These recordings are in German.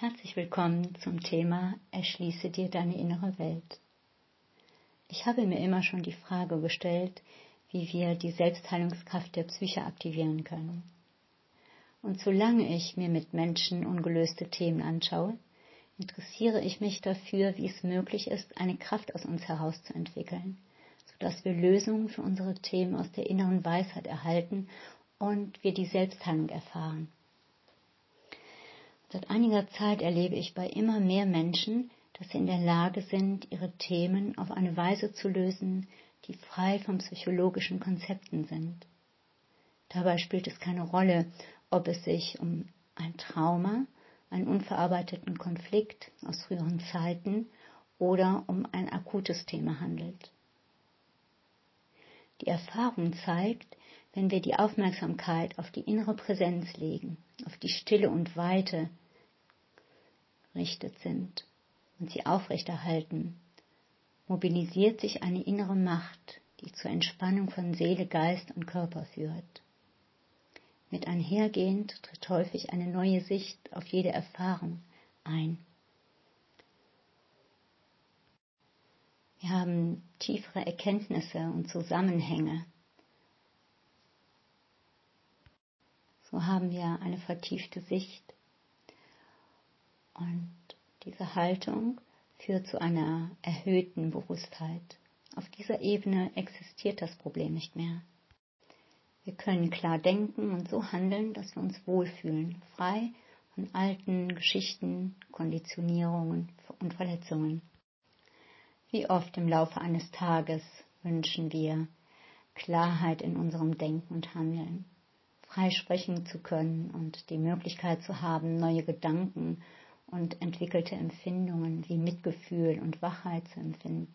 Herzlich willkommen zum Thema Erschließe dir deine innere Welt. Ich habe mir immer schon die Frage gestellt, wie wir die Selbstheilungskraft der Psyche aktivieren können. Und solange ich mir mit Menschen ungelöste Themen anschaue, interessiere ich mich dafür, wie es möglich ist, eine Kraft aus uns herauszuentwickeln, sodass wir Lösungen für unsere Themen aus der inneren Weisheit erhalten und wir die Selbstheilung erfahren. Seit einiger Zeit erlebe ich bei immer mehr Menschen, dass sie in der Lage sind, ihre Themen auf eine Weise zu lösen, die frei von psychologischen Konzepten sind. Dabei spielt es keine Rolle, ob es sich um ein Trauma, einen unverarbeiteten Konflikt aus früheren Zeiten oder um ein akutes Thema handelt. Die Erfahrung zeigt, wenn wir die Aufmerksamkeit auf die innere Präsenz legen, auf die Stille und Weite gerichtet sind und sie aufrechterhalten, mobilisiert sich eine innere Macht, die zur Entspannung von Seele, Geist und Körper führt. Mit einhergehend tritt häufig eine neue Sicht auf jede Erfahrung ein. Wir haben tiefere Erkenntnisse und Zusammenhänge. So haben wir eine vertiefte Sicht. Und diese Haltung führt zu einer erhöhten Bewusstheit. Auf dieser Ebene existiert das Problem nicht mehr. Wir können klar denken und so handeln, dass wir uns wohlfühlen, frei von alten Geschichten, Konditionierungen und Verletzungen. Wie oft im Laufe eines Tages wünschen wir Klarheit in unserem Denken und Handeln, frei sprechen zu können und die Möglichkeit zu haben, neue Gedanken und entwickelte Empfindungen wie Mitgefühl und Wachheit zu empfinden.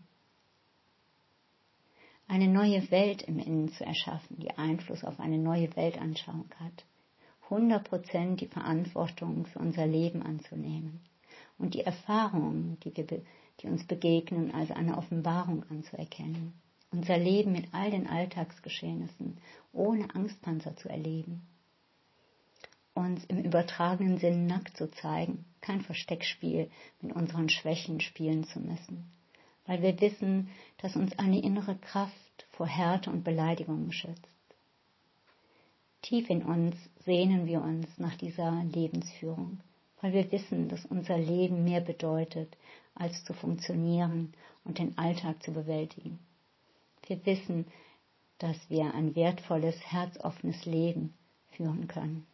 Eine neue Welt im Innen zu erschaffen, die Einfluss auf eine neue Weltanschauung hat. 100% die Verantwortung für unser Leben anzunehmen und die Erfahrungen, die uns begegnen, als eine Offenbarung anzuerkennen. Unser Leben mit all den Alltagsgeschehnissen ohne Angstpanzer zu erleben. Uns im übertragenen Sinn nackt zu zeigen, kein Versteckspiel mit unseren Schwächen spielen zu müssen, weil wir wissen, dass uns eine innere Kraft vor Härte und Beleidigungen schützt. Tief in uns sehnen wir uns nach dieser Lebensführung, weil wir wissen, dass unser Leben mehr bedeutet, als zu funktionieren und den Alltag zu bewältigen. Wir wissen, dass wir ein wertvolles, herzoffenes Leben führen können.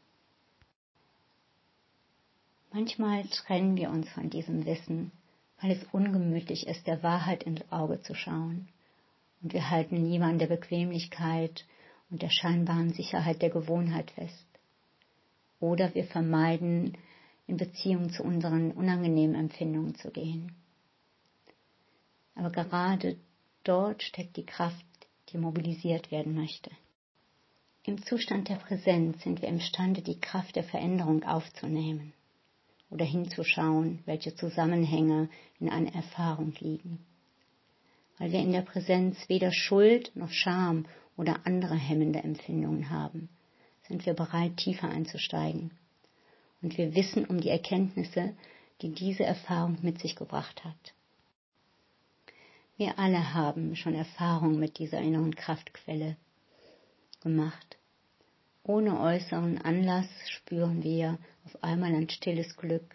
Manchmal trennen wir uns von diesem Wissen, weil es ungemütlich ist, der Wahrheit ins Auge zu schauen. Und wir halten lieber an der Bequemlichkeit und der scheinbaren Sicherheit der Gewohnheit fest. Oder wir vermeiden, in Beziehung zu unseren unangenehmen Empfindungen zu gehen. Aber gerade dort steckt die Kraft, die mobilisiert werden möchte. Im Zustand der Präsenz sind wir imstande, die Kraft der Veränderung aufzunehmen oder hinzuschauen, welche Zusammenhänge in einer Erfahrung liegen. Weil wir in der Präsenz weder Schuld noch Scham oder andere hemmende Empfindungen haben, sind wir bereit, tiefer einzusteigen. Und wir wissen um die Erkenntnisse, die diese Erfahrung mit sich gebracht hat. Wir alle haben schon Erfahrung mit dieser inneren Kraftquelle gemacht. Ohne äußeren Anlass spüren wir auf einmal ein stilles Glück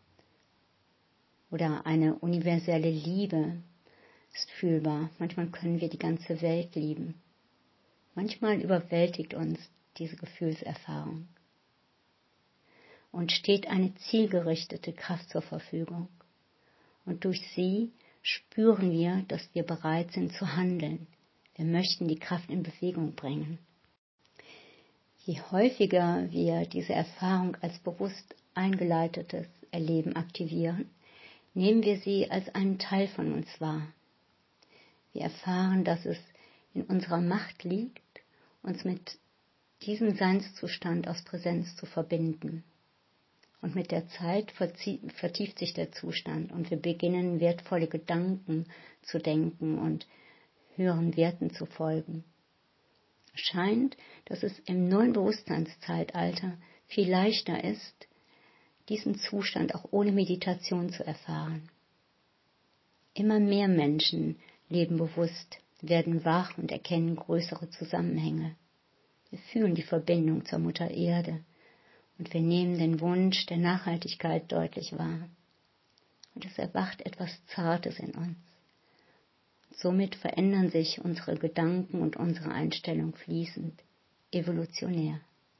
oder eine universelle Liebe ist fühlbar. Manchmal können wir die ganze Welt lieben. Manchmal überwältigt uns diese Gefühlserfahrung und steht eine zielgerichtete Kraft zur Verfügung. Und durch sie spüren wir, dass wir bereit sind zu handeln. Wir möchten die Kraft in Bewegung bringen. Je häufiger wir diese Erfahrung als bewusst eingeleitetes Erleben aktivieren, nehmen wir sie als einen Teil von uns wahr. Wir erfahren, dass es in unserer Macht liegt, uns mit diesem Seinszustand aus Präsenz zu verbinden. Und mit der Zeit vertieft sich der Zustand und wir beginnen wertvolle Gedanken zu denken und höheren Werten zu folgen. Es scheint, dass es im neuen Bewusstseinszeitalter viel leichter ist, diesen Zustand auch ohne Meditation zu erfahren. Immer mehr Menschen leben bewusst, werden wach und erkennen größere Zusammenhänge. Wir fühlen die Verbindung zur Mutter Erde und wir nehmen den Wunsch der Nachhaltigkeit deutlich wahr. Und es erwacht etwas Zartes in uns. Somit verändern sich unsere Gedanken und unsere Einstellung fließend, evolutionär.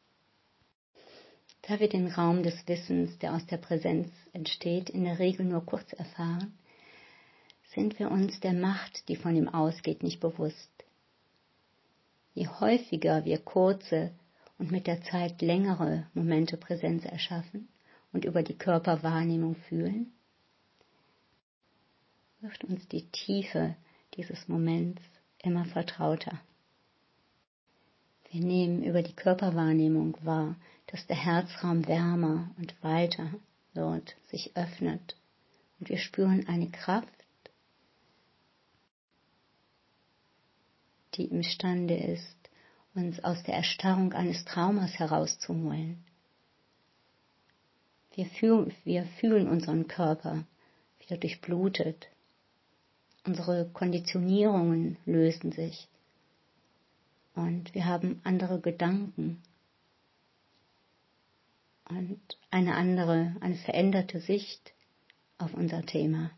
Da wir den Raum des Wissens, der aus der Präsenz entsteht, in der Regel nur kurz erfahren, sind wir uns der Macht, die von ihm ausgeht, nicht bewusst. Je häufiger wir kurze und mit der Zeit längere Momente Präsenz erschaffen und über die Körperwahrnehmung fühlen, wird uns die Tiefe dieses Moments immer vertrauter. Wir nehmen über die Körperwahrnehmung wahr, dass der Herzraum wärmer und weiter wird, sich öffnet und wir spüren eine Kraft, die imstande ist, uns aus der Erstarrung eines Traumas herauszuholen. Wir fühlen unseren Körper wieder durchblutet. Unsere Konditionierungen lösen sich und wir haben andere Gedanken und eine veränderte Sicht auf unser Thema.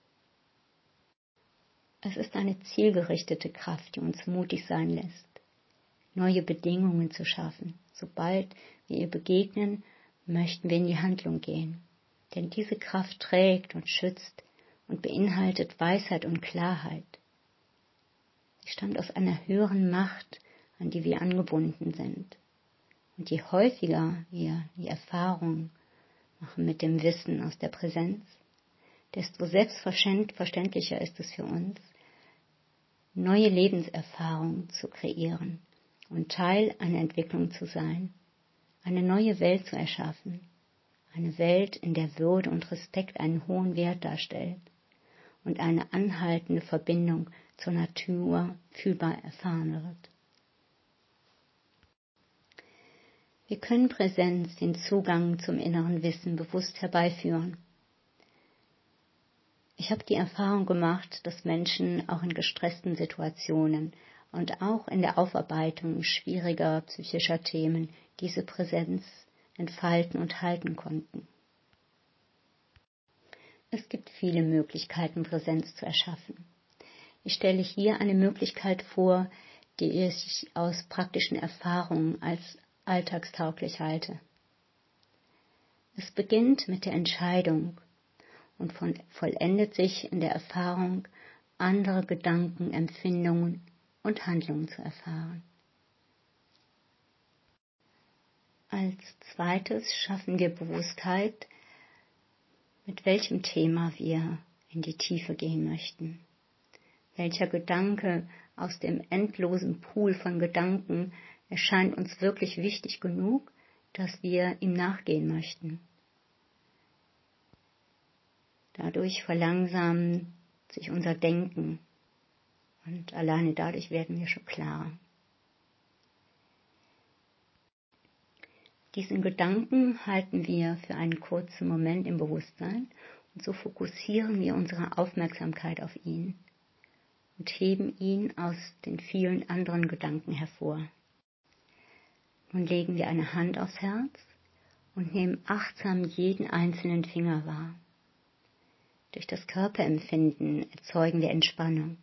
Es ist eine zielgerichtete Kraft, die uns mutig sein lässt, neue Bedingungen zu schaffen. Sobald wir ihr begegnen, möchten wir in die Handlung gehen. Denn diese Kraft trägt und schützt und beinhaltet Weisheit und Klarheit. Sie stammt aus einer höheren Macht, an die wir angebunden sind. Und je häufiger wir die Erfahrung machen mit dem Wissen aus der Präsenz, desto selbstverständlicher ist es für uns, neue Lebenserfahrungen zu kreieren und Teil einer Entwicklung zu sein, eine neue Welt zu erschaffen, eine Welt, in der Würde und Respekt einen hohen Wert darstellt und eine anhaltende Verbindung zur Natur fühlbar erfahren wird. Wir können Präsenz, den Zugang zum inneren Wissen, bewusst herbeiführen. Ich habe die Erfahrung gemacht, dass Menschen auch in gestressten Situationen und auch in der Aufarbeitung schwieriger psychischer Themen diese Präsenz entfalten und halten konnten. Es gibt viele Möglichkeiten, Präsenz zu erschaffen. Ich stelle hier eine Möglichkeit vor, die ich aus praktischen Erfahrungen als alltagstauglich halte. Es beginnt mit der Entscheidung und vollendet sich in der Erfahrung, andere Gedanken, Empfindungen und Handlungen zu erfahren. Als zweites schaffen wir Bewusstheit, mit welchem Thema wir in die Tiefe gehen möchten. Welcher Gedanke aus dem endlosen Pool von Gedanken erscheint uns wirklich wichtig genug, dass wir ihm nachgehen möchten. Dadurch verlangsamt sich unser Denken und alleine dadurch werden wir schon klarer. Diesen Gedanken halten wir für einen kurzen Moment im Bewusstsein und so fokussieren wir unsere Aufmerksamkeit auf ihn und heben ihn aus den vielen anderen Gedanken hervor. Nun legen wir eine Hand aufs Herz und nehmen achtsam jeden einzelnen Finger wahr. Durch das Körperempfinden erzeugen wir Entspannung.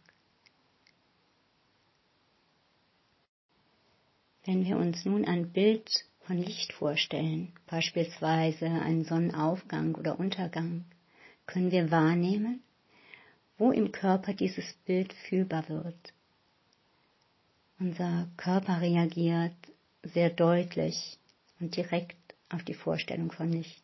Wenn wir uns nun ein Bild von Licht vorstellen, beispielsweise einen Sonnenaufgang oder Untergang, können wir wahrnehmen, wo im Körper dieses Bild fühlbar wird. Unser Körper reagiert sehr deutlich und direkt auf die Vorstellung von Licht.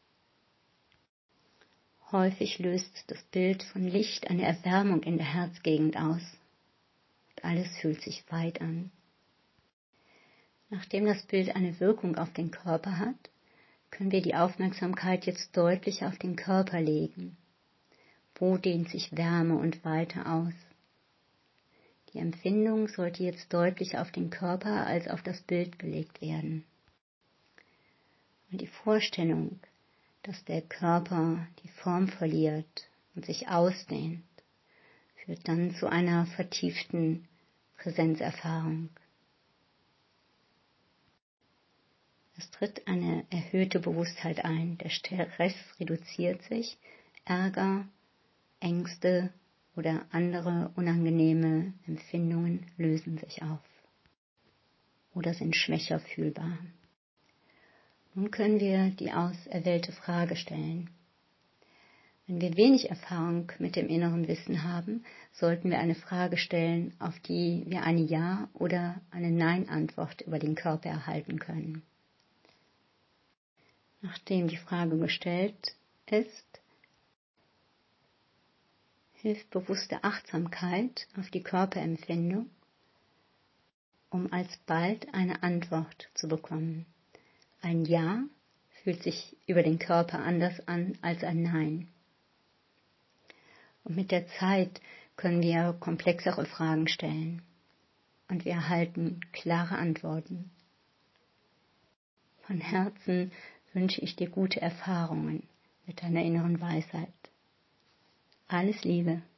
Häufig löst das Bild von Licht eine Erwärmung in der Herzgegend aus. Und alles fühlt sich weit an. Nachdem das Bild eine Wirkung auf den Körper hat, können wir die Aufmerksamkeit jetzt deutlich auf den Körper legen. Wo dehnt sich Wärme und Weite aus? Die Empfindung sollte jetzt deutlich auf den Körper als auf das Bild gelegt werden. Und die Vorstellung, dass der Körper die Form verliert und sich ausdehnt, führt dann zu einer vertieften Präsenzerfahrung. Es tritt eine erhöhte Bewusstheit ein, der Stress reduziert sich, Ärger, Ängste oder andere unangenehme Empfindungen lösen sich auf oder sind schwächer fühlbar. Nun können wir die auserwählte Frage stellen. Wenn wir wenig Erfahrung mit dem inneren Wissen haben, sollten wir eine Frage stellen, auf die wir eine Ja- oder eine Nein-Antwort über den Körper erhalten können. Nachdem die Frage gestellt ist, hilft bewusste Achtsamkeit auf die Körperempfindung, um alsbald eine Antwort zu bekommen. Ein Ja fühlt sich über den Körper anders an als ein Nein. Und mit der Zeit können wir komplexere Fragen stellen und wir erhalten klare Antworten. Von Herzen wünsche ich dir gute Erfahrungen mit deiner inneren Weisheit. Alles Liebe.